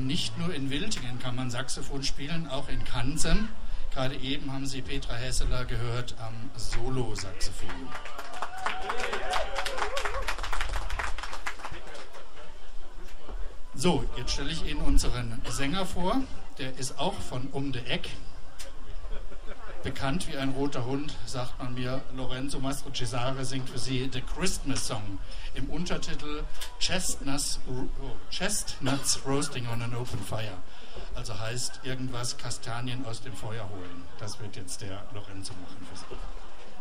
nicht nur in Wiltingen kann man Saxophon spielen, auch in Kanzem. Gerade eben haben Sie Petra Hesseler gehört am Solo-Saxophon. So, jetzt stelle ich Ihnen unseren Sänger vor. Der ist auch von um de Eck. Bekannt wie ein roter Hund, sagt man mir. Lorenzo Mastro Cesare singt für Sie The Christmas Song im Untertitel Chestnuts Roasting on an Open Fire. Also heißt irgendwas Kastanien aus dem Feuer holen. Das wird jetzt der Lorenzo machen für Sie.